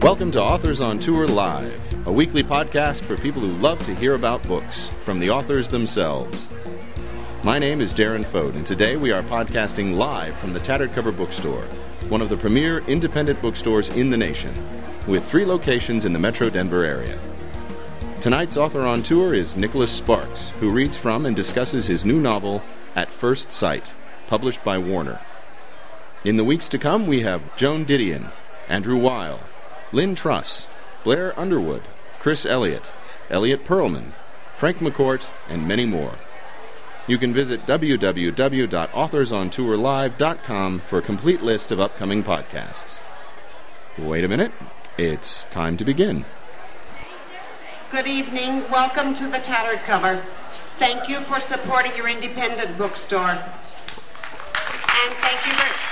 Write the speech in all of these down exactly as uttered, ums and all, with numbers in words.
Welcome to Authors on Tour Live, a weekly podcast for people who love to hear about books from the authors themselves. My name is Darren Fote, and today we are podcasting live from the Tattered Cover Bookstore, one of the premier independent bookstores in the nation, with three locations in the Metro Denver area. Tonight's author on tour is Nicholas Sparks, who reads from and discusses his new novel, At First Sight, published by Warner. In the weeks to come, we have Joan Didion, Andrew Weil, Lynn Truss, Blair Underwood, Chris Elliott, Elliot Perlman, Frank McCourt, and many more. You can visit w w w dot authors on tour live dot com for a complete list of upcoming podcasts. Wait a minute. It's time to begin. Good evening. Welcome to the Tattered Cover. Thank you for supporting your independent bookstore. And thank you for...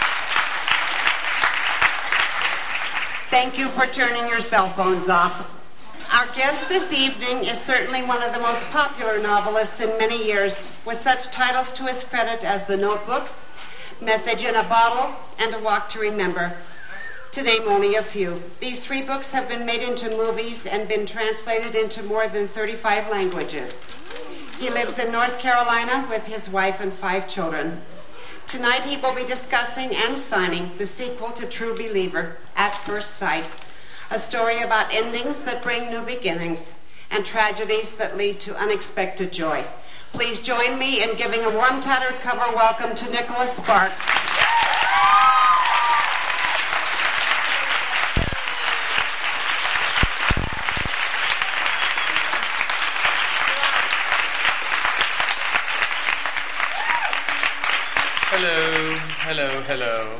Thank you for turning your cell phones off. Our guest this evening is certainly one of the most popular novelists in many years, with such titles to his credit as The Notebook, Message in a Bottle, and A Walk to Remember, to name only a few. These three books have been made into movies and been translated into more than thirty-five languages. He lives in North Carolina with his wife and five children. Tonight he will be discussing and signing the sequel to True Believer, At First Sight, a story about endings that bring new beginnings and tragedies that lead to unexpected joy. Please join me in giving a warm Tattered Cover welcome to Nicholas Sparks. Hello, hello, hello.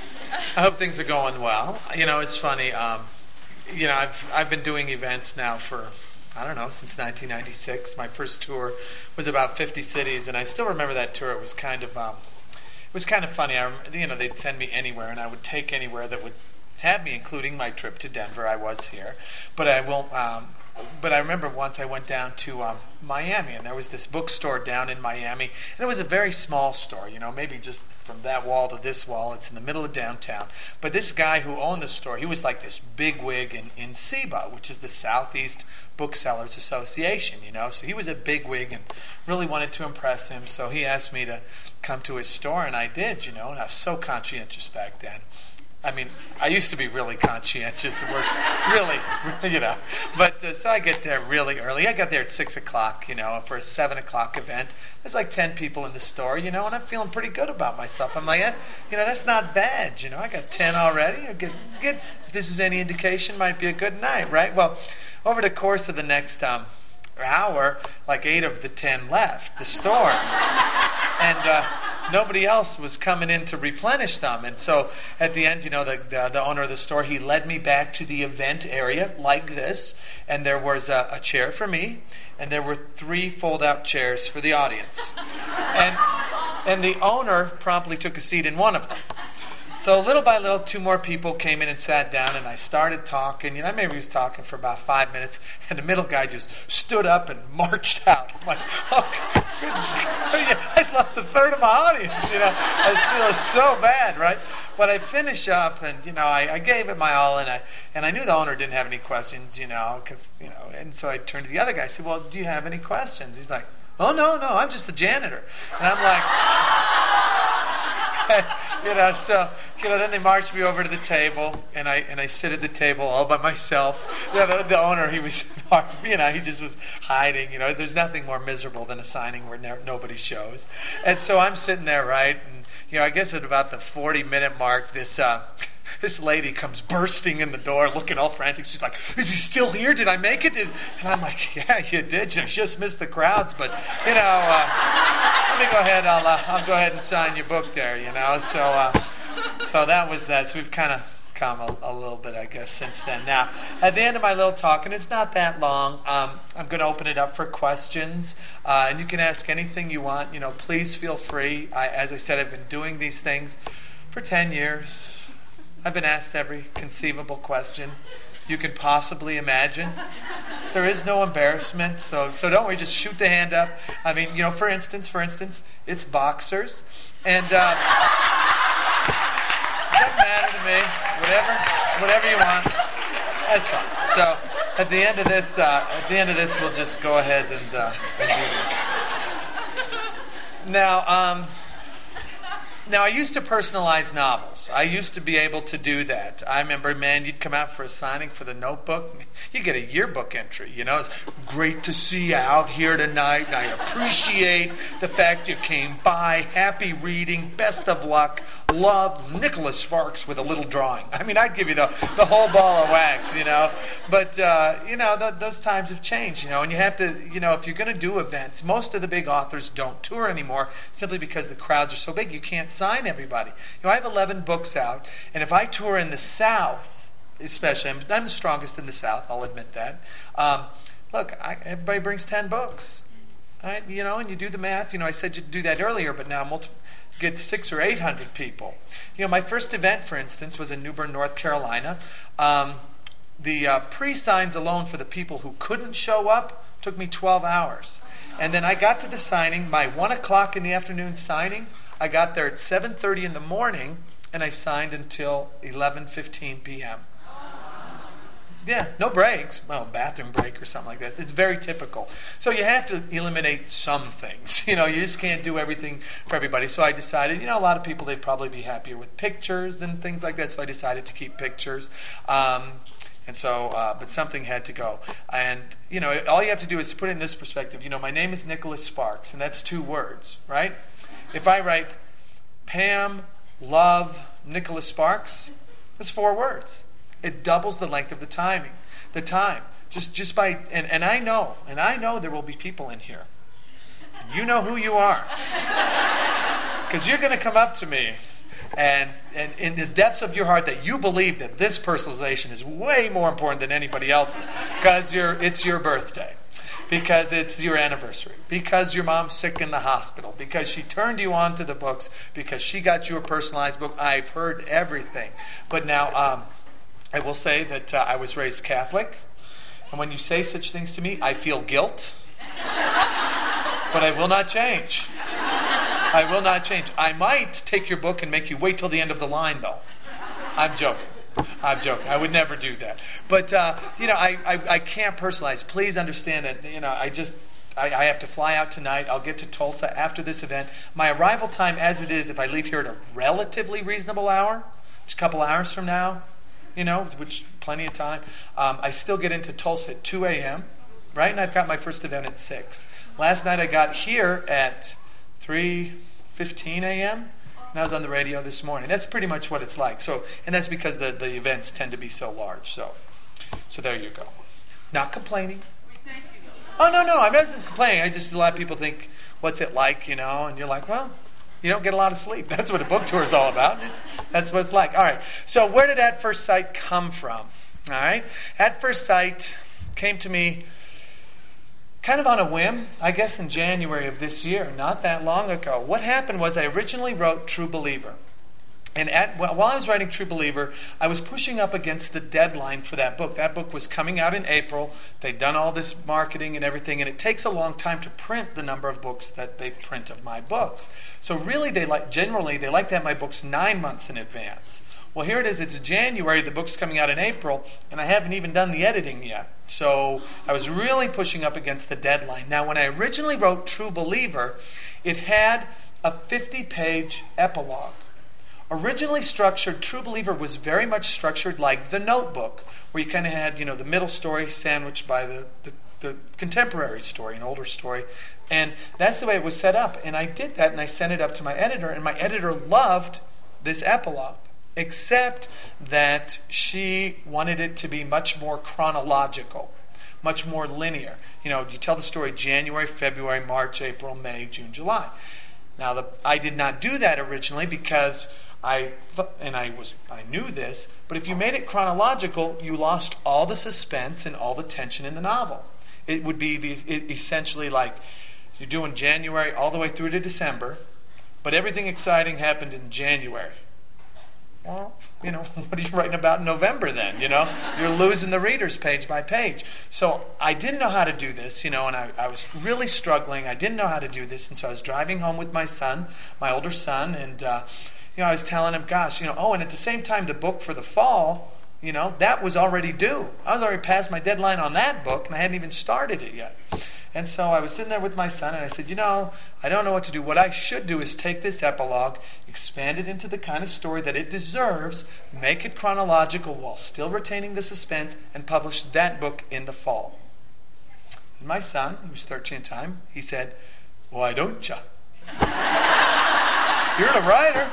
I hope things are going well. You know, it's funny. Um, you know, I've I've been doing events now for, I don't know, since nineteen ninety-six. My first tour was about fifty cities, and I still remember that tour. It was kind of um, it was kind of funny. I remember, you know, they'd send me anywhere, and I would take anywhere that would have me, including my trip to Denver. I was here, but I won't. Um, But I remember once I went down to um, Miami, and there was this bookstore down in Miami, and it was a very small store, you know, maybe just from that wall to this wall. It's in the middle of downtown. But this guy who owned the store, he was like this big wig in, in S E B A, which is the Southeast Booksellers Association, you know. So he was a big wig and really wanted to impress him, so he asked me to come to his store, and I did, you know, and I was so conscientious back then. I mean, I used to be really conscientious, really, you know. But uh, so I get there really early. I got there at six o'clock, you know, for a seven o'clock event. There's like ten people in the store, you know, and I'm feeling pretty good about myself. I'm like, eh, you know, that's not bad, you know. I got ten already. I get good. If this is any indication, might be a good night, right? Well, over the course of the next um, hour, like eight of the ten left the store, and. Uh, Nobody else was coming in to replenish them. And so at the end, you know, the, the, the owner of the store, he led me back to the event area like this. And there was a, a chair for me, and there were three fold-out chairs for the audience. And, and the owner promptly took a seat in one of them. So little by little, two more people came in and sat down, and I started talking. You know, maybe he was talking for about five minutes, and the middle guy just stood up and marched out. I'm like, oh, good. I just lost a third of my audience, you know. I was feeling so bad, right? But I finish up, and, you know, I, I gave it my all, and I and I knew the owner didn't have any questions, you know, because, you know, and so I turned to the other guy. I said, well, do you have any questions? He's like, oh, no, no, I'm just the janitor. And I'm like... You know, so, you know, then they marched me over to the table, and I and I sit at the table all by myself. You know, the, the owner, he was, you know, he just was hiding. You know, there's nothing more miserable than a signing where ne- nobody shows. And so I'm sitting there, right, and, you know, I guess at about the forty-minute mark, this... Uh, This lady comes bursting in the door, looking all frantic. She's like, is he still here? Did I make it? Did... And I'm like, yeah, you did. You just missed the crowds. But, you know, uh, let me go ahead. I'll uh, I'll go ahead and sign your book there, you know. So uh, so that was that. So we've kind of come a, a little bit, I guess, since then. Now, at the end of my little talk, and it's not that long, um, I'm going to open it up for questions. Uh, and you can ask anything you want. You know, please feel free. I, as I said, I've been doing these things for ten years. I've been asked every conceivable question you could possibly imagine. There is no embarrassment, so so don't worry, just shoot the hand up. I mean, you know, for instance, for instance, it's boxers, and uh, doesn't matter to me. Whatever, whatever you want. That's fine. So at the end of this, uh, at the end of this, we'll just go ahead and, uh, and do that. Now, um, now I used to personalize novels. I used to be able to do that. I remember, man, you'd come out for a signing for the Notebook. You get a yearbook entry. You know, it's great to see you out here tonight, and I appreciate the fact you came by. Happy reading. Best of luck. Love, Nicholas Sparks with a little drawing. I mean, I'd give you the, the whole ball of wax, you know. But, uh, you know, th- those times have changed, you know. And you have to, you know, if you're going to do events, most of the big authors don't tour anymore simply because the crowds are so big. You can't sign everybody. You know, I have eleven books out. And if I tour in the South, especially, I'm, I'm the strongest in the South, I'll admit that. Um, look, I, everybody brings ten books. All right, you know, and you do the math. You know, I said you'd do that earlier, but now multi- get six or eight hundred people. You know, my first event, for instance, was in New Bern, North Carolina. Um, the uh, pre-signs alone for the people who couldn't show up took me twelve hours. And then I got to the signing, my one o'clock in the afternoon signing. I got there at seven thirty in the morning, and I signed until eleven fifteen p.m. Yeah, no breaks. Well, bathroom break or something like that. It's very typical. So you have to eliminate some things. You know, you just can't do everything for everybody. So I decided, you know, a lot of people, they'd probably be happier with pictures and things like that. So I decided to keep pictures. Um, and so, uh, but something had to go. And, you know, all you have to do is put it in this perspective. You know, my name is Nicholas Sparks, and that's two words, right? If I write Pam, love, Nicholas Sparks, that's four words. It doubles the length of the timing, the time. Just just by and, and I know, and I know there will be people in here. And you know who you are. Because you're going to come up to me and and in the depths of your heart that you believe that this personalization is way more important than anybody else's. Because you're it's your birthday. Because it's your anniversary. Because your mom's sick in the hospital. Because she turned you on to the books. Because she got you a personalized book. I've heard everything. But now um I will say that uh, I was raised Catholic, and when you say such things to me, I feel guilt, but I will not change. I will not change. I might take your book and make you wait till the end of the line, though. I'm joking. I'm joking. I would never do that. But, uh, you know, I, I, I can't personalize. Please understand that, you know, I just... I, I have to fly out tonight. I'll get to Tulsa after this event. My arrival time, as it is, if I leave here at a relatively reasonable hour, just a couple hours from now, you know, which plenty of time. Um, I still get into Tulsa at two a.m., right? And I've got my first event at six. Last night I got here at three fifteen a.m., and I was on the radio this morning. That's pretty much what it's like. So, and that's because the, the events tend to be so large. So, so there you go. Not complaining. Oh, no, no, I wasn't complaining. I just, a lot of people think, what's it like, you know? And you're like, well, you don't get a lot of sleep. That's what a book tour is all about. That's what it's like. All right. So where did At First Sight come from? All right. At First Sight came to me kind of on a whim, I guess in January of this year, not that long ago. What happened was I originally wrote True Believer. And at, while I was writing True Believer, I was pushing up against the deadline for that book. That book was coming out in April. They'd done all this marketing and everything, and it takes a long time to print the number of books that they print of my books. So really, they like generally, they like to have my books nine months in advance. Well, here it is. It's January. The book's coming out in April, and I haven't even done the editing yet. So I was really pushing up against the deadline. Now, when I originally wrote True Believer, it had a fifty-page epilogue. Originally structured, True Believer was very much structured like The Notebook, where you kind of had, you know, the middle story sandwiched by the, the, the contemporary story, an older story. And that's the way it was set up. And I did that, and I sent it up to my editor, and my editor loved this epilogue, except that she wanted it to be much more chronological, much more linear. You know, you tell the story January, February, March, April, May, June, July. Now, the, I did not do that originally because I, and I was, I knew this, but if you made it chronological, you lost all the suspense and all the tension in the novel. It would be the, it, essentially like you're doing January all the way through to December, but everything exciting happened in January. Well, you know, what are you writing about in November then? You know, you're losing the readers page by page. So I didn't know how to do this, you know, and I, I was really struggling. I didn't know how to do this, and so I was driving home with my son, my older son, and uh, you know, I was telling him, gosh, you know, oh, and at the same time, the book for the fall You know, that was already due. I was already past my deadline on that book, and I hadn't even started it yet. And so I was sitting there with my son, and I said, you know, I don't know what to do. What I should do is take this epilogue, expand it into the kind of story that it deserves, make it chronological while still retaining the suspense, and publish that book in the fall. And my son, who was thirteen at the time, he said, why don't you? You're the writer.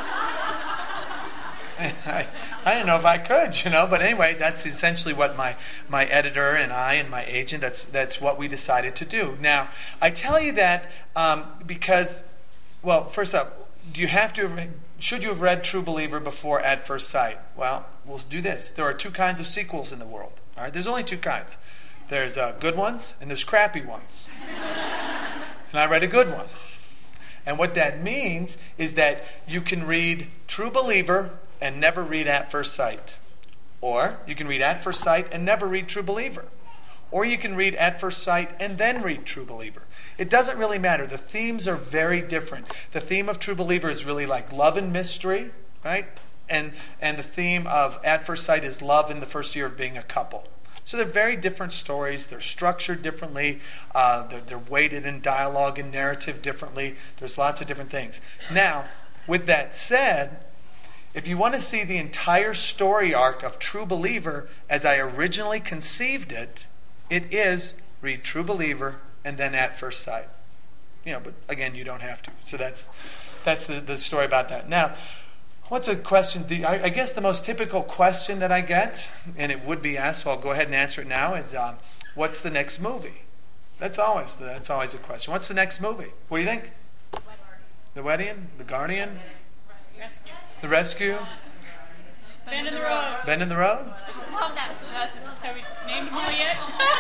I, I didn't know if I could, you know, but anyway, that's essentially what my, my editor and I and my agent, that's that's what we decided to do. Now, I tell you that um, because, well, first up, do you have to have, should you have read True Believer before At First Sight? Well, we'll do this. There are two kinds of sequels in the world. All right, there's only two kinds. There's uh, good ones and there's crappy ones. And I read a good one. And what that means is that you can read True Believer and never read At First Sight. Or you can read At First Sight and never read True Believer. Or you can read At First Sight and then read True Believer. It doesn't really matter. The themes are very different. The theme of True Believer is really like love and mystery, right? And and the theme of At First Sight is love in the first year of being a couple. So they're very different stories. They're structured differently. Uh, they're, they're weighted in dialogue and narrative differently. There's lots of different things. Now, with that said, if you want to see the entire story arc of True Believer as I originally conceived it, it is read True Believer and then At First Sight. You know, but again, you don't have to. So that's that's the, the story about that. Now, what's a question? The, I, I guess the most typical question that I get, and it would be asked, so I'll go ahead and answer it now, is um, what's the next movie? That's always that's always a question. What's the next movie? What do you think? The Wedding? The Guardian? Rescue. The Rescue? Bend in the Road. Bend in the Road? Love that. Have we named the movie yet?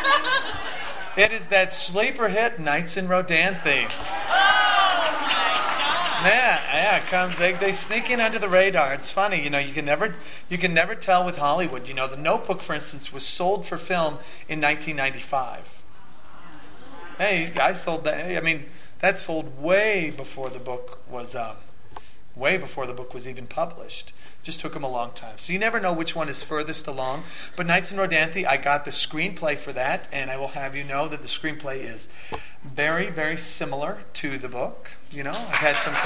It is that sleeper hit Nights in Rodan theme. Oh my God! Yeah, yeah. Come, they they sneak in under the radar. It's funny, you know. You can never you can never tell with Hollywood. You know, The Notebook, for instance, was sold for film in nineteen ninety-five. Hey, I sold that. I mean, that sold way before the book was. Um, Way before the book was even published. Just took them a long time. So you never know which one is furthest along. But Nights in Rodanthe, I got the screenplay for that, and I will have you know that the screenplay is very, very similar to the book. You know, I've had some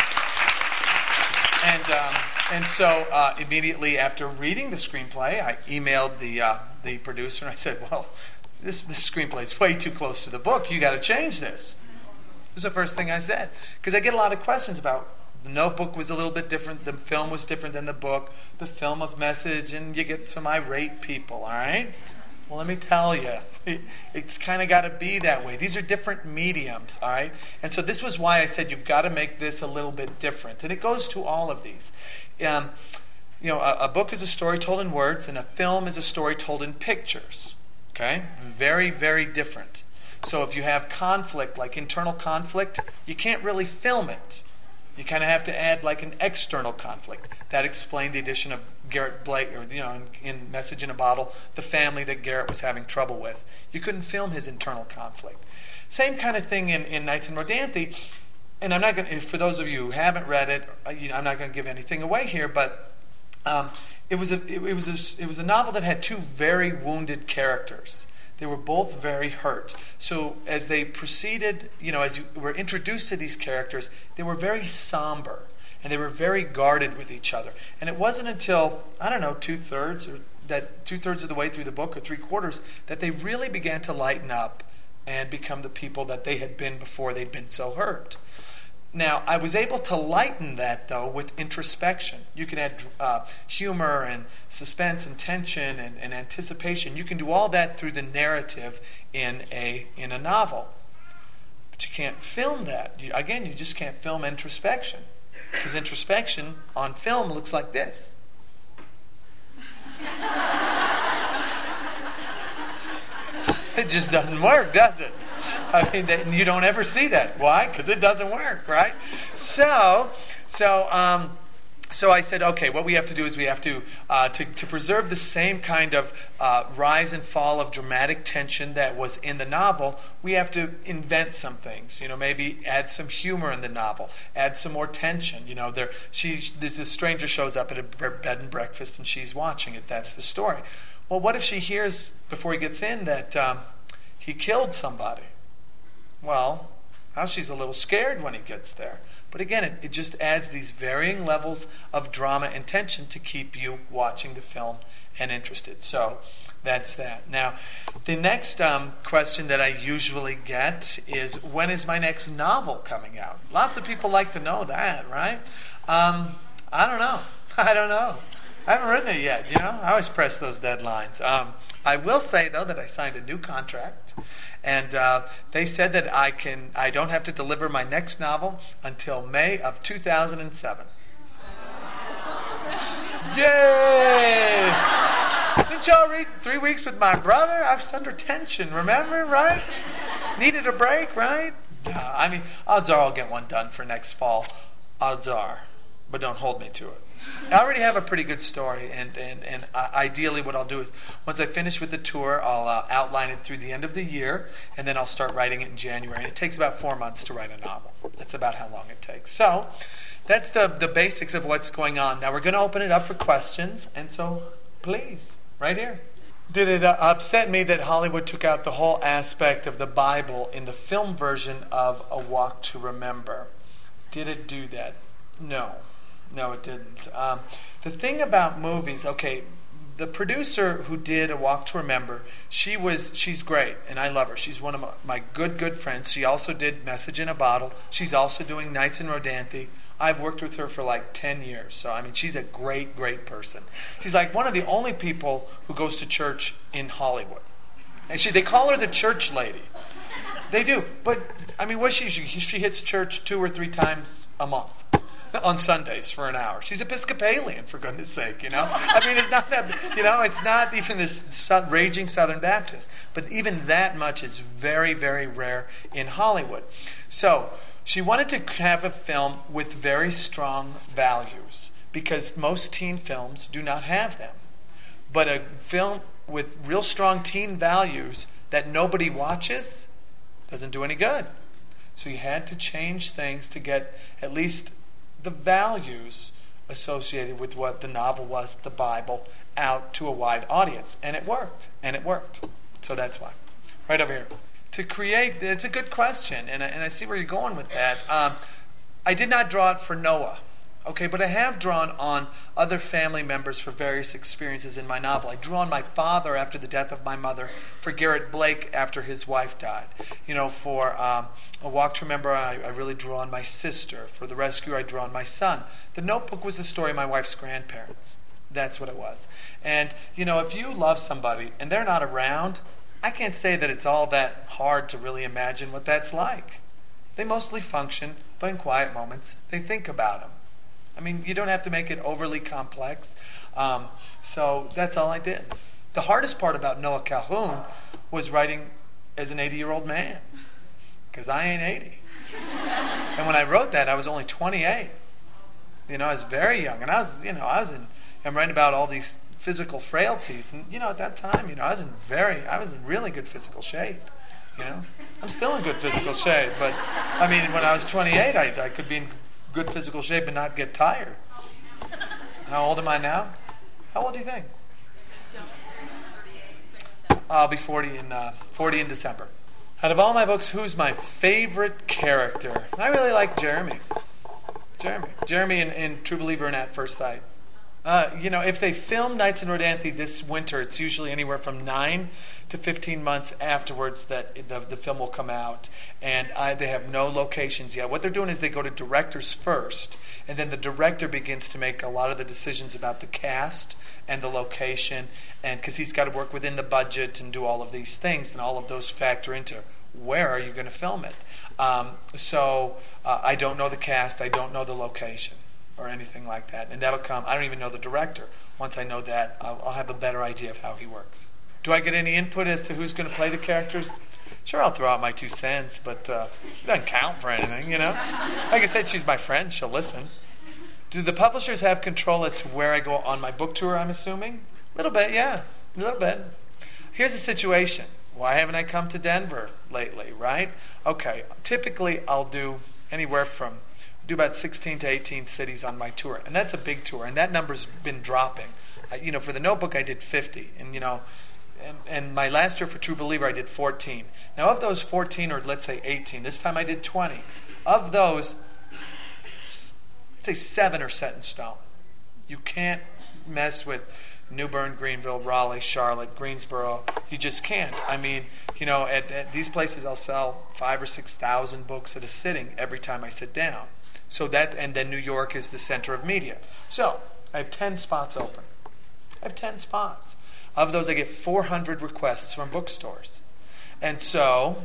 complaints. And um, and so uh, immediately after reading the screenplay, I emailed the uh, the producer and I said, well, this, this screenplay is way too close to the book. You got to change this. This is the first thing I said. Because I get a lot of questions about the Notebook was a little bit different. The film was different than the book. The film of message, and you get some irate people, all right? Well, let me tell you, it, it's kind of got to be that way. These are different mediums, all right? And so this was why I said you've got to make this a little bit different. And it goes to all of these. Um, you know, a, a book is a story told in words, and a film is a story told in pictures, okay? Very, very different. So if you have conflict, like internal conflict, you can't really film it. You kind of have to add like an external conflict. That explained the addition of Garrett Blake, or you know, in, in Message in a Bottle, the family that Garrett was having trouble with. You couldn't film his internal conflict. Same kind of thing in, in Nights in Rodanthe. And I'm not going to, for those of you who haven't read it, you know, I'm not going to give anything away here, but um, it was a it, it was a, it was a novel that had two very wounded characters. They were both very hurt. So as they proceeded, you know, as you were introduced to these characters, they were very somber and they were very guarded with each other. And it wasn't until, I don't know, two-thirds or that two-thirds of the way through the book or three-quarters that they really began to lighten up and become the people that they had been before they'd been so hurt. Now, I was able to lighten that, though, with introspection. You can add uh, humor and suspense and tension and, and anticipation. You can do all that through the narrative in a in a novel. But you can't film that. You, again, you just can't film introspection. Because introspection on film looks like this. It just doesn't work, does it? I mean, that, you don't ever see that. Why? Because it doesn't work, right? So, so um, so I said, okay, what we have to do is we have to, uh, to, to preserve the same kind of uh, rise and fall of dramatic tension that was in the novel, we have to invent some things. You know, maybe add some humor in the novel, add some more tension. You know, there, she, there's this stranger shows up at a bed and breakfast and she's watching it. That's the story. Well, what if she hears, before he gets in, that um, he killed somebody? Well, now she's a little scared when he gets there. But again, it, it just adds these varying levels of drama and tension to keep you watching the film and interested. So that's that. Now, the next um, question that I usually get is, when is my next novel coming out? Lots of people like to know that, right? Um, I don't know. I don't know. I haven't written it yet, you know. I always press those deadlines. Um, I will say, though, that I signed a new contract. And uh, they said that I can. I don't have to deliver my next novel until May of two thousand seven. Yay! Didn't y'all read Three Weeks with My Brother? I was under tension, remember, right? Needed a break, right? Uh, I mean, odds are I'll get one done for next fall. Odds are. But don't hold me to it. I already have a pretty good story, and, and, and uh, ideally what I'll do is, once I finish with the tour, I'll uh, outline it through the end of the year, and then I'll start writing it in January. And it takes about four months to write a novel. That's about how long it takes. So that's the, the basics of what's going on. Now we're going to open it up for questions, and so please, right here. Did it uh, upset me that Hollywood took out the whole aspect of the Bible in the film version of A Walk to Remember? Did it do that? No. No, it didn't. Um, the thing about movies, okay, the producer who did A Walk to Remember, she was, she's great, and I love her. She's one of my, my good, good friends. She also did Message in a Bottle. She's also doing Nights in Rodanthe. I've worked with her for like ten years. So, I mean, she's a great, great person. She's like one of the only people who goes to church in Hollywood. And she, they call her the church lady. They do. But, I mean, what she, she, she hits church two or three times a month. On Sundays for an hour. She's Episcopalian, for goodness sake, you know. I mean, it's not that, you know, it's not even this su- raging Southern Baptist. But even that much is very, very rare in Hollywood. So she wanted to have a film with very strong values, because most teen films do not have them. But a film with real strong teen values that nobody watches doesn't do any good. So you had to change things to get at least the values associated with what the novel was, the Bible, out to a wide audience. And it worked. And it worked. So that's why. Right over here. To create, it's a good question, and I, and I see where you're going with that. Um, I did not draw it for Noah. Okay, but I have drawn on other family members for various experiences in my novel. I drew on my father after the death of my mother, for Garrett Blake after his wife died. You know, for um, A Walk to Remember, I, I really drew on my sister. For The Rescue, I drew on my son. The Notebook was the story of my wife's grandparents. That's what it was. And, you know, if you love somebody and they're not around, I can't say that it's all that hard to really imagine what that's like. They mostly function, but in quiet moments, they think about them. I mean, you don't have to make it overly complex. Um, so that's all I did. The hardest part about Noah Calhoun was writing as an eighty-year-old man, because I ain't eighty. And when I wrote that, I was only twenty-eight. You know, I was very young, and I was, you know, I was in. I'm writing about all these physical frailties, and you know, at that time, you know, I was in very, I was in really good physical shape. You know, I'm still in good physical shape, but I mean, when I was twenty-eight, I, I could be in good physical shape and not get tired. How old am I now? How old do you think? I'll be forty in uh, forty in December. Out of all my books, who's my favorite character? I really like Jeremy. Jeremy. Jeremy in, in True Believer and At First Sight. Uh, you know, if they film Nights in Rodanthe this winter, it's usually anywhere from nine to fifteen months afterwards that the, the film will come out. And I, they have no locations yet. What they're doing is they go to directors first, and then the director begins to make a lot of the decisions about the cast and the location, and because he's got to work within the budget and do all of these things, and all of those factor into where are you going to film it. Um, so uh, I don't know the cast. I don't know the location or anything like that. And that'll come. I don't even know the director. Once I know that, I'll, I'll have a better idea of how he works. Do I get any input as to who's going to play the characters? Sure, I'll throw out my two cents, but uh, it doesn't count for anything, you know? Like I said, she's my friend. She'll listen. Do the publishers have control as to where I go on my book tour, I'm assuming? A little bit, yeah. A little bit. Here's the situation. Why haven't I come to Denver lately, right? Okay, typically I'll do anywhere from, do about sixteen to eighteen cities on my tour. And that's a big tour, and that number's been dropping. I, you know, for the Notebook I did fifty, and you know, and, and my last year for True Believer I did fourteen. Now of those fourteen, or let's say eighteen, this time I did twenty. Of those, let's say seven are set in stone. You can't mess with New Bern, Greenville, Raleigh, Charlotte, Greensboro. You just can't. I mean, you know, at, at these places I'll sell five or six thousand books at a sitting every time I sit down. So that, and then New York is the center of media. So I have ten spots open. I have ten spots. Of those, I get four hundred requests from bookstores, and so.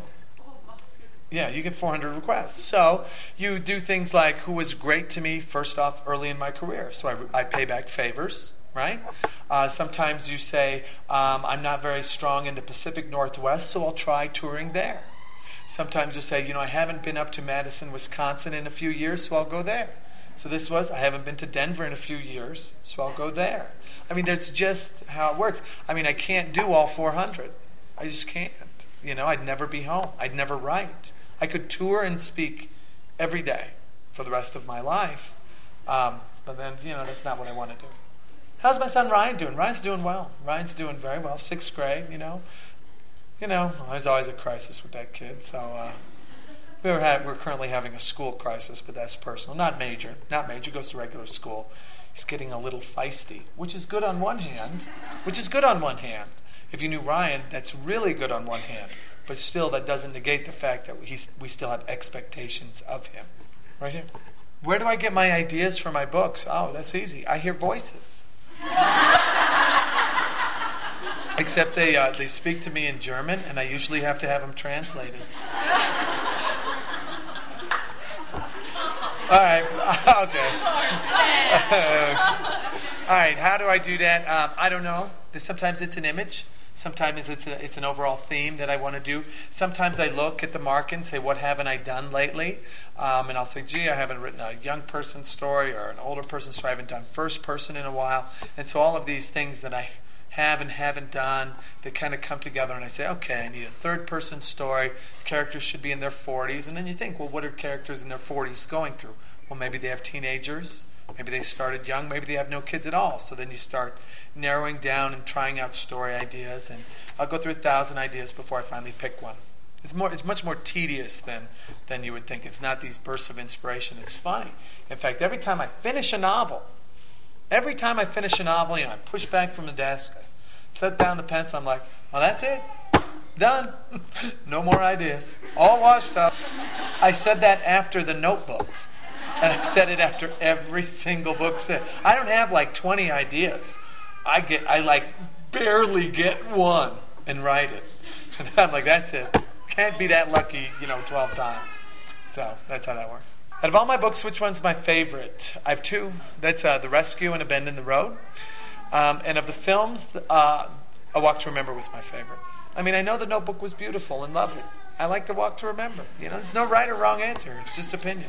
Yeah, you get four hundred requests. So you do things like, who was great to me first off early in my career. So I, I pay back favors, right? Uh, sometimes you say, um, I'm not very strong in the Pacific Northwest, so I'll try touring there. Sometimes you say, you know, I haven't been up to Madison, Wisconsin in a few years, so I'll go there. So this was, I haven't been to Denver in a few years, so I'll go there. I mean, that's just how it works. I mean, I can't do all four hundred. I just can't. You know, I'd never be home. I'd never write. I could tour and speak every day for the rest of my life. Um, but then, you know, that's not what I want to do. How's my son Ryan doing? Ryan's doing well. Ryan's doing very well. Sixth grade, you know. You know, there's always a crisis with that kid. So uh, we're, ha- we're currently having a school crisis, but that's personal. Not major. Not major. Goes to regular school. He's getting a little feisty, which is good on one hand. Which is good on one hand. If you knew Ryan, that's really good on one hand. But still, that doesn't negate the fact that he's, we still have expectations of him. Right here. Where do I get my ideas for my books? Oh, that's easy. I hear voices. Except they uh, they speak to me in German, and I usually have to have them translated. All right. Okay. All right. How do I do that? Um, I don't know. Sometimes it's an image. Sometimes it's a, it's an overall theme that I want to do. Sometimes I look at the market and say, what haven't I done lately? Um, and I'll say, gee, I haven't written a young person story or an older person story. I haven't done first person in a while. And so all of these things that I have and haven't done, they kind of come together, and I say, okay, I need a third person story. The characters should be in their forties. And then you think, well, what are characters in their forties going through? Well, maybe they have teenagers. Maybe they started young. Maybe they have no kids at all. So then you start narrowing down and trying out story ideas. And I'll go through a thousand ideas before I finally pick one. It's more. It's much more tedious than, than you would think. It's not these bursts of inspiration. It's funny. In fact, every time I finish a novel, every time I finish a novel, you know, I push back from the desk, I set down the pencil, I'm like, well, that's it. Done. No more ideas. All washed up. I said that after The Notebook. And I said it after every single book said. I don't have like twenty ideas. I get, I like barely get one and write it. And I'm like, that's it. Can't be that lucky, you know, twelve times. So that's how that works. Out of all my books, which one's my favorite? I have two. That's uh, The Rescue and A Bend in the Road. Um, and of the films, uh, A Walk to Remember was my favorite. I mean, I know The Notebook was beautiful and lovely. I like The Walk to Remember. You know, there's no right or wrong answer. It's just opinion.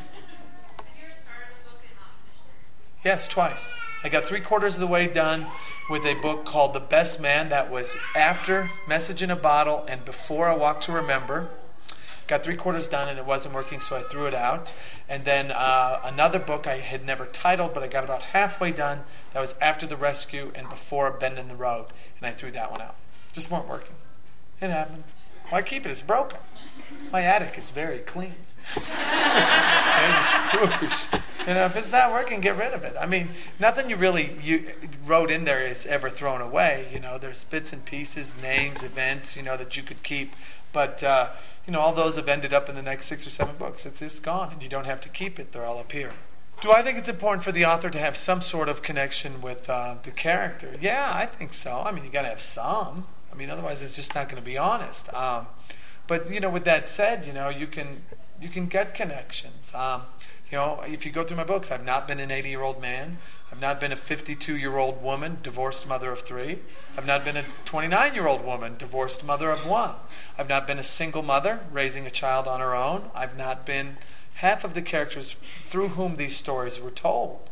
Yes, twice. I got three quarters of the way done with a book called The Best Man. That was after Message in a Bottle and before A Walk to Remember. Got three quarters done and it wasn't working, so I threw it out. And then uh, another book I had never titled, but I got about halfway done. That was after The Rescue and before A Bend in the Road. And I threw that one out. Just weren't working. It happened. Why keep it? It's broken. My attic is very clean. Whoosh. You know, if it's not working, get rid of it. I mean, nothing you really you wrote in there is ever thrown away. You know, there's bits and pieces, names, events, you know, that you could keep. But, uh, you know, all those have ended up in the next six or seven books. It's, it's gone, and you don't have to keep it. They're all up here. Do I think it's important for the author to have some sort of connection with uh, the character? Yeah, I think so. I mean, you got to have some. I mean, otherwise it's just not going to be honest. Um, but, you know, with that said, you know, you can you can get connections. Um, you know, if you go through my books, I've not been an eighty-year-old man. I've not been a fifty-two-year-old woman, divorced mother of three. I've not been a twenty-nine-year-old woman, divorced mother of one. I've not been a single mother, raising a child on her own. I've not been half of the characters through whom these stories were told.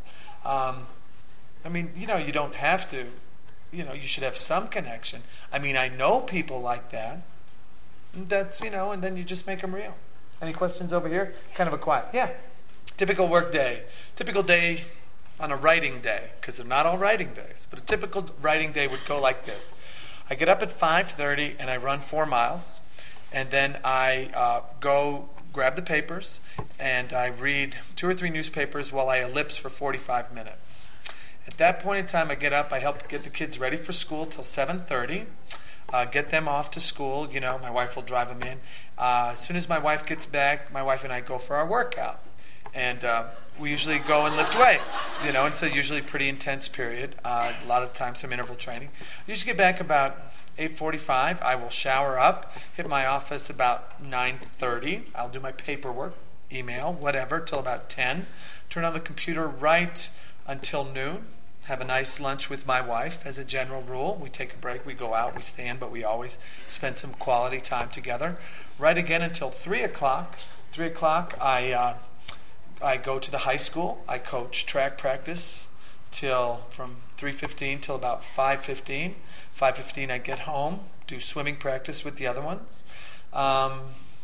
Um, I mean, you know, you don't have to. You know, you should have some connection. I mean, I know people like that. That's, you know, and then you just make them real. Any questions over here? Kind of a quiet. Yeah. Typical work day. Typical day on a writing day, because they're not all writing days, but a typical writing day would go like this. I get up at five thirty and I run four miles, and then I uh, go grab the papers and I read two or three newspapers while I ellipse for forty-five minutes. At that point in time, I get up, I help get the kids ready for school till seven thirty, uh, get them off to school. You know, my wife will drive them in. Uh, as soon as my wife gets back, my wife and I go for our workout. And uh, we usually go and lift weights, you know, and it's a usually pretty intense period. Uh, a lot of times some interval training. I usually get back about eight forty-five. I will shower up, hit my office about nine thirty. I'll do my paperwork, email, whatever, till about ten. Turn on the computer right until noon. Have a nice lunch with my wife. As a general rule, we take a break, we go out, we stand, but we always spend some quality time together. Right again until three o'clock. three o'clock, I... Uh, I go to the high school. I coach track practice till from three fifteen till about five fifteen. five fifteen I get home, do swimming practice with the other ones. Um,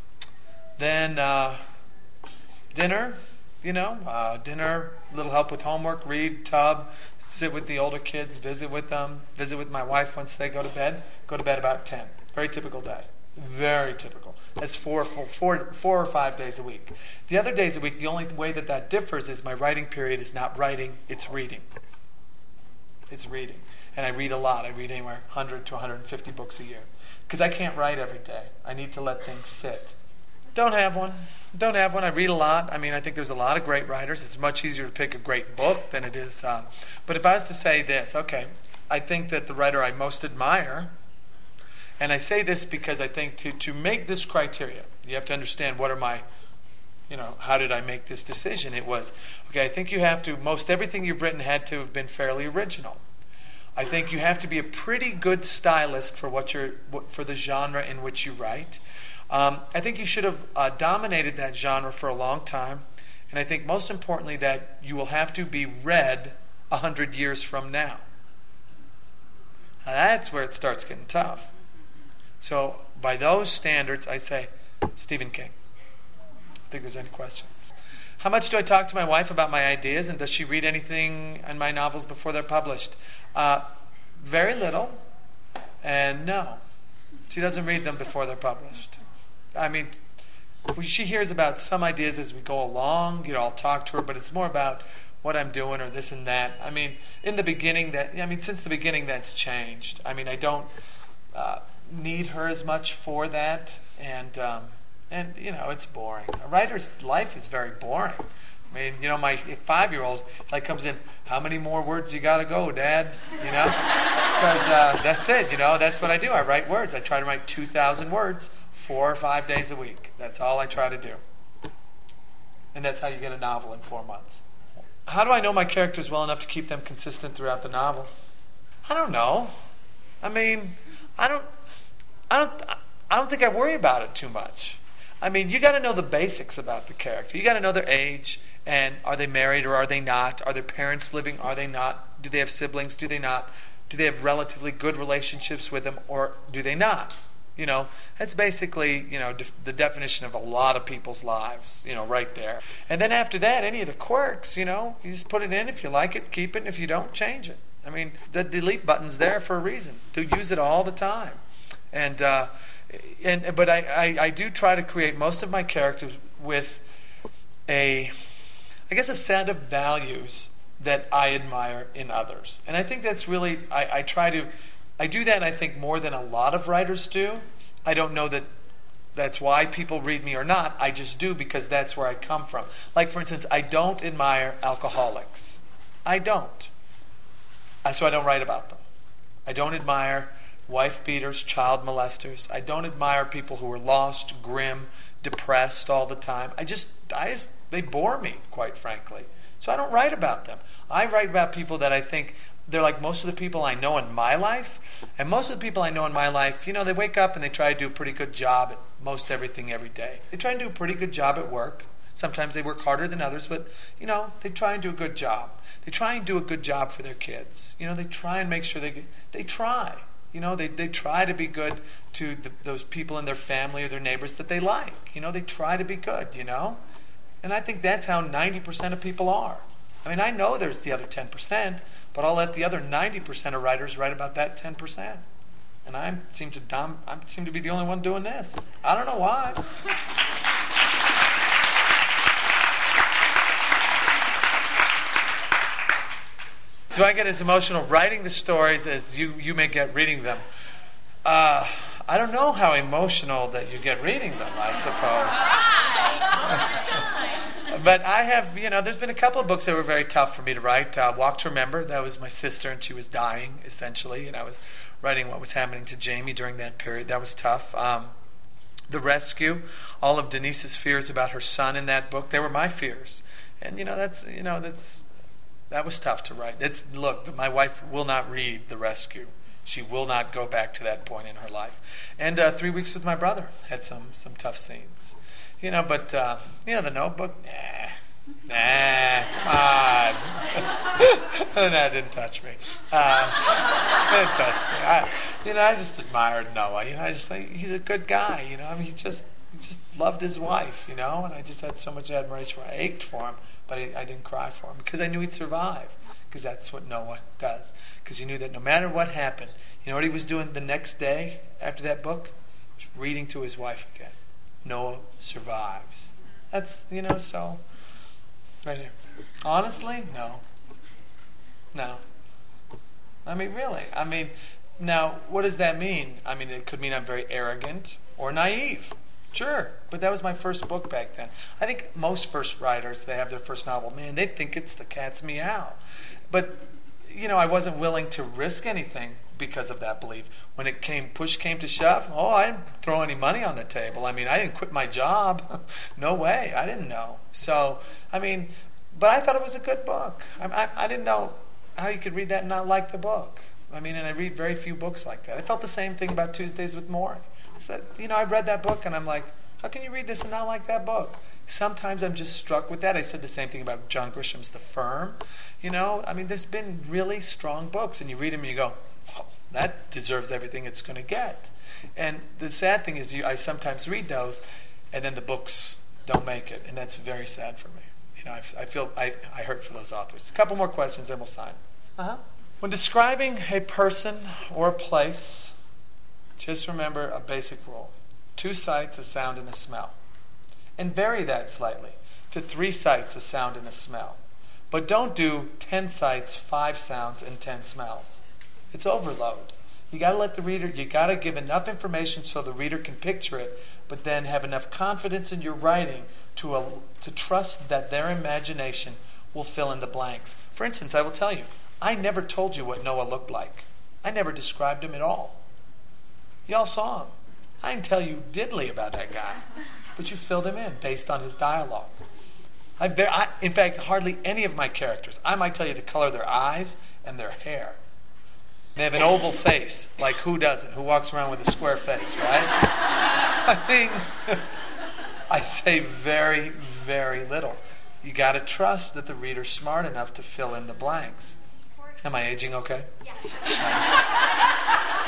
then uh, dinner, you know, uh, dinner, little help with homework, read, tub, sit with the older kids, visit with them, visit with my wife once they go to bed. Go to bed about ten. Very typical day. Very typical. That's four, four, four, four or five days a week. The other days a week, the only way that that differs is my writing period is not writing, it's reading. It's reading. And I read a lot. I read anywhere one hundred to one hundred fifty books a year. Because I can't write every day. I need to let things sit. Don't have one. Don't have one. I read a lot. I mean, I think there's a lot of great writers. It's much easier to pick a great book than it is. Uh, but if I was to say this, okay, I think that the writer I most admire, and I say this because I think to, to make this criteria, you have to understand what are my, you know, how did I make this decision? It was, okay, I think you have to, most everything you've written had to have been fairly original. I think you have to be a pretty good stylist for what you're, for the genre in which you write. Um, I think you should have uh, dominated that genre for a long time. And I think most importantly that you will have to be read a hundred years from now. Now that's where it starts getting tough. So by those standards, I say Stephen King. I think there's any question. How much do I talk to my wife about my ideas, and does she read anything in my novels before they're published? Uh, very little, and no. She doesn't read them before they're published. I mean, she hears about some ideas as we go along. You know, I'll talk to her, but it's more about what I'm doing or this and that. I mean, in the beginning, that I mean, since the beginning, that's changed. I mean, I don't... Uh, need her as much for that, and um, and you know it's boring. A writer's life is very boring. I mean, you know, my five-year-old like comes in, how many more words you got to go, Dad? You know, because uh, that's it. You know, that's what I do. I write words. I try to write two thousand words four or five days a week. That's all I try to do, and that's how you get a novel in four months. How do I know my characters well enough to keep them consistent throughout the novel? I don't know. I mean, I don't. I don't I don't think I worry about it too much. I mean, you got to know the basics about the character. You got to know their age, and are they married or are they not? Are their parents living? Are they not? Do they have siblings? Do they not? Do they have relatively good relationships with them, or do they not? You know, that's basically, you know, def- the definition of a lot of people's lives, you know, right there. And then after that, any of the quirks, you know, you just put it in. If you like it, keep it. And if you don't, change it. I mean, the delete button's there for a reason. To use it all the time. And uh, and but I, I, I do try to create most of my characters with a, I guess, a set of values that I admire in others. And I think that's really, I, I try to, I do that, I think, more than a lot of writers do. I don't know that that's why people read me or not. I just do because that's where I come from. Like, for instance, I don't admire alcoholics. I don't. So I don't write about them. I don't admire wife beaters, child molesters. I don't admire people who are lost, grim, depressed all the time. I just, I just, they bore me, quite frankly. So I don't write about them. I write about people that I think they're like most of the people I know in my life. And most of the people I know in my life, you know, they wake up and they try to do a pretty good job at most everything every day. They try to do a pretty good job at work. Sometimes they work harder than others, but, you know, they try and do a good job. They try and do a good job for their kids. You know, they try and make sure they get, they try. You know, they, they try to be good to the, those people in their family or their neighbors that they like. You know, they try to be good, you know. And I think that's how ninety percent of people are. I mean, I know there's the other ten percent, but I'll let the other ninety percent of writers write about that ten percent. And I seem to dom- I seem to be the only one doing this. I don't know why. Do I get as emotional writing the stories as you, you may get reading them? Uh, I don't know how emotional that you get reading them, I suppose. But I have, you know, there's been a couple of books that were very tough for me to write. Uh, Walk to Remember, that was my sister, and she was dying, essentially, and I was writing what was happening to Jamie during that period. That was tough. Um, the Rescue, all of Denise's fears about her son in that book, they were my fears. And, you know, that's, you know, that's... That was tough to write. It's, look, my wife will not read The Rescue. She will not go back to that point in her life. And uh, Three Weeks with My Brother had some some tough scenes. You know, but, uh, you know, The Notebook, nah. Nah, come on. No, it didn't touch me. Uh, it didn't touch me. I, you know, I just admired Noah. You know, I just think he's a good guy. You know, I mean, he just, he just loved his wife, you know, and I just had so much admiration for him. I ached for him. But I, I didn't cry for him because I knew he'd survive, because that's what Noah does. Because he knew that no matter what happened, you know what he was doing the next day after that book? He was reading to his wife again. Noah survives. That's, you know, so, right here. Honestly, no. No. I mean, really. I mean, now, what does that mean? I mean, it could mean I'm very arrogant or naive. Sure, but that was my first book back then. I think most first writers, they have their first novel, man, they think it's the cat's meow. But, you know, I wasn't willing to risk anything because of that belief. When it came, push came to shove, oh, I didn't throw any money on the table. I mean, I didn't quit my job. No way, I didn't know. So, I mean, but I thought it was a good book. I, I, I didn't know how you could read that and not like the book. I mean, and I read very few books like that. I felt the same thing about Tuesdays with Morrie. So, you know, I read that book and I'm like, how can you read this and not like that book? Sometimes I'm just struck with that. I said the same thing about John Grisham's The Firm. You know, I mean, there's been really strong books and you read them and you go, oh, that deserves everything it's going to get. And the sad thing is you, I sometimes read those and then the books don't make it. And that's very sad for me. You know, I, I feel, I, I hurt for those authors. A couple more questions, then we'll sign. Uh-huh. When describing a person or a place, just remember a basic rule. Two sights, a sound, and a smell. And vary that slightly to three sights, a sound, and a smell. But don't do ten sights, five sounds, and ten smells. It's overload. You got to let the reader, you got to give enough information so the reader can picture it, but then have enough confidence in your writing to, uh, to trust that their imagination will fill in the blanks. For instance, I will tell you, I never told you what Noah looked like. I never described him at all. Y'all saw him. I can tell you diddly about that guy, but you filled him in based on his dialogue. I, I, in fact, hardly any of my characters. I might tell you the color of their eyes and their hair. They have an oval face, like who doesn't? Who walks around with a square face, right? I mean, I say very, very little. You got to trust that the reader's smart enough to fill in the blanks. Am I aging okay? Yeah.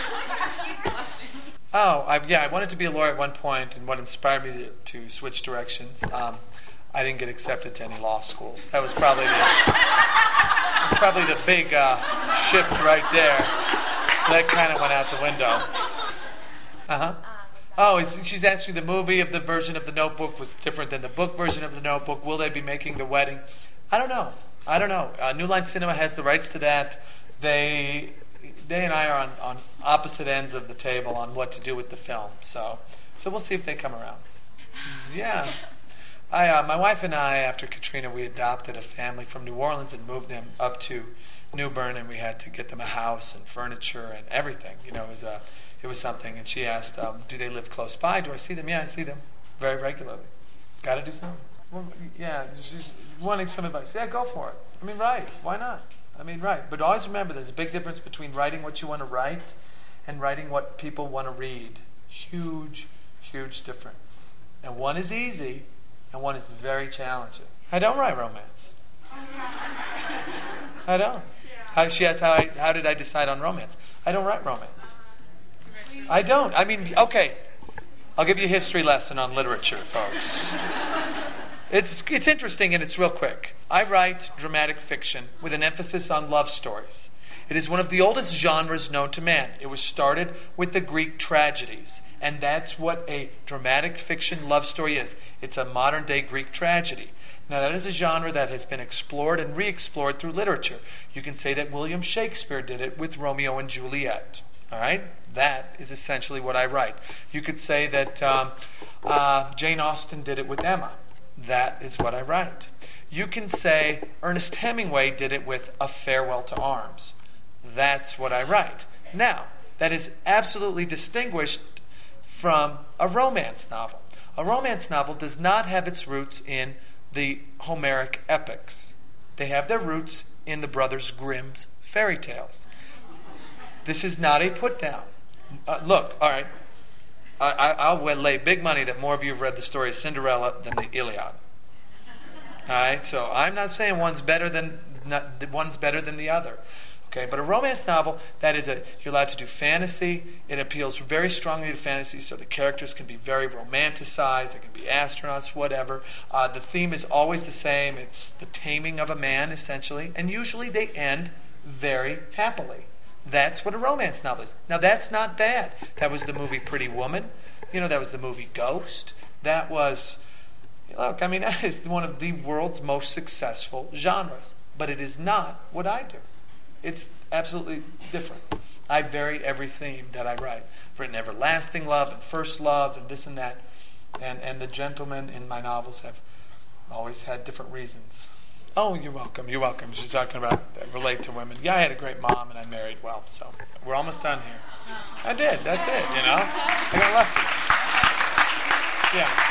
Oh, I, yeah, I wanted to be a lawyer at one point, and what inspired me to, to switch directions, um, I didn't get accepted to any law schools. That was probably the, that was probably the big uh, shift right there. So that kind of went out the window. Uh-huh. Oh, is, she's asking the movie of the version of The Notebook was different than the book version of The Notebook. Will they be making The Wedding? I don't know. I don't know. Uh, New Line Cinema has the rights to that. They... They and I are on, on opposite ends of the table on what to do with the film. So so we'll see if they come around. Yeah. I, uh, my wife and I, after Katrina, we adopted a family from New Orleans and moved them up to New Bern, and we had to get them a house and furniture and everything. You know, it was, a, it was something. And she asked, um, do they live close by? Do I see them? Yeah, I see them very regularly. Got to do something. Well, yeah, she's wanting some advice. Yeah, go for it. I mean, right. Why not? I mean, right. But always remember, there's a big difference between writing what you want to write and writing what people want to read. Huge, huge difference. And one is easy, and one is very challenging. I don't write romance. I don't. How, she asks, how, I, how did I decide on romance? I don't write romance. I don't. I mean, okay, I'll give you a history lesson on literature, folks. It's, it's interesting and it's real quick. I write dramatic fiction with an emphasis on love stories. It is one of the oldest genres known to man. It was started with the Greek tragedies. And that's what a dramatic fiction love story is. It's a modern-day Greek tragedy. Now, that is a genre that has been explored and re-explored through literature. You can say that William Shakespeare did it with Romeo and Juliet. All right? That is essentially what I write. You could say that um, uh, Jane Austen did it with Emma. That is what I write. You can say Ernest Hemingway did it with A Farewell to Arms. That's what I write. Now, that is absolutely distinguished from a romance novel. A romance novel does not have its roots in the Homeric epics. They have their roots in the Brothers Grimm's fairy tales. This is not a put-down. Uh, look, all right, I, I, I'll lay big money that more of you have read the story of Cinderella than the Iliad. All right, so I'm not saying one's better than not, one's better than the other. Okay, but a romance novel, that is a, you're allowed to do fantasy. It appeals very strongly to fantasy, so the characters can be very romanticized. They can be astronauts, whatever. Uh, the theme is always the same. It's the taming of a man, essentially. And usually they end very happily. That's what a romance novel is. Now, that's not bad. That was the movie Pretty Woman. You know, that was the movie Ghost. That was, look, I mean, that is one of the world's most successful genres. But it is not what I do. It's absolutely different. I vary every theme that I write. I've written everlasting love and first love and this and that. And and the gentlemen in my novels have always had different reasons. Oh, you're welcome. You're welcome. She's talking about uh, relate to women. Yeah, I had a great mom and I married well. So we're almost done here. I did. That's it, you know. I got lucky. Yeah.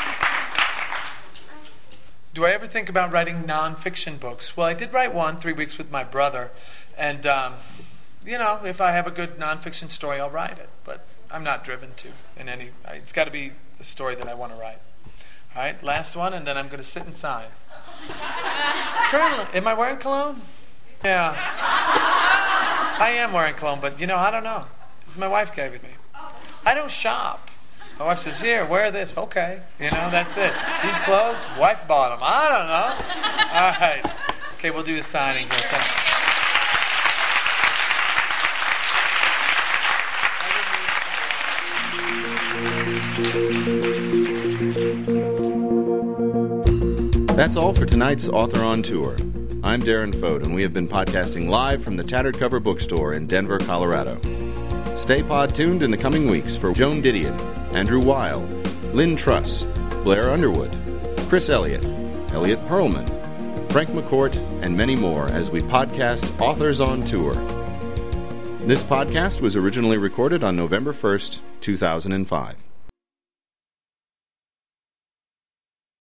Do I ever think about writing nonfiction books? Well, I did write one, Three Weeks with My Brother. And, um, you know, if I have a good nonfiction story, I'll write it. But I'm not driven to in any... It's got to be a story that I want to write. All right, last one, and then I'm going to sit and sign. Currently, am I wearing cologne? Yeah. I am wearing cologne, but, you know, I don't know. This my wife gave it me. I don't shop. My wife says, here, wear this. Okay. You know, that's it. These clothes, wife bought them. I don't know. All right. Okay, we'll do the signing here. Thanks. That's all for tonight's Author on Tour. I'm Darren Fote, and we have been podcasting live from the Tattered Cover Bookstore in Denver, Colorado. Stay pod-tuned in the coming weeks for Joan Didion, Andrew Weil, Lynn Truss, Blair Underwood, Chris Elliott, Elliot Perlman, Frank McCourt, and many more as we podcast Authors on Tour. This podcast was originally recorded on November first, two thousand five.